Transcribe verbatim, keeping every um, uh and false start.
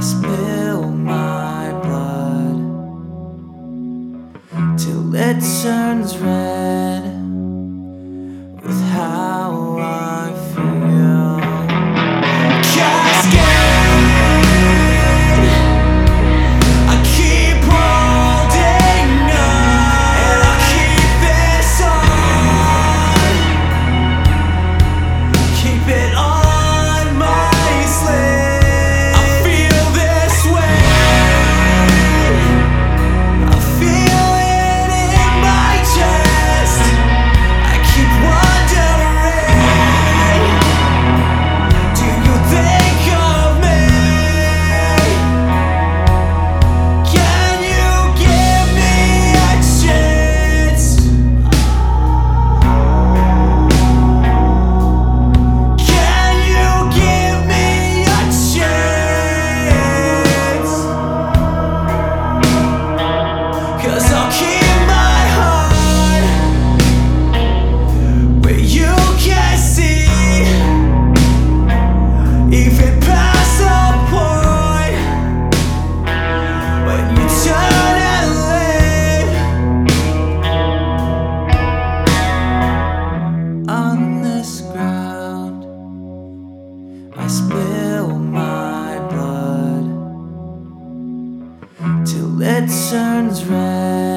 spill my blood till it turns red with how I feel. Cascade, I keep holding on, and I'll keep this on, keep it on my sleeve. I feel this way, I feel it in my chest. I keep wondering, do you think of me? Can you give me a chance? Can you give me a chance? 'Cause I'll keep my heart where you can see, even past the point when you turn and leave. On this ground, I spill my blood till it turns red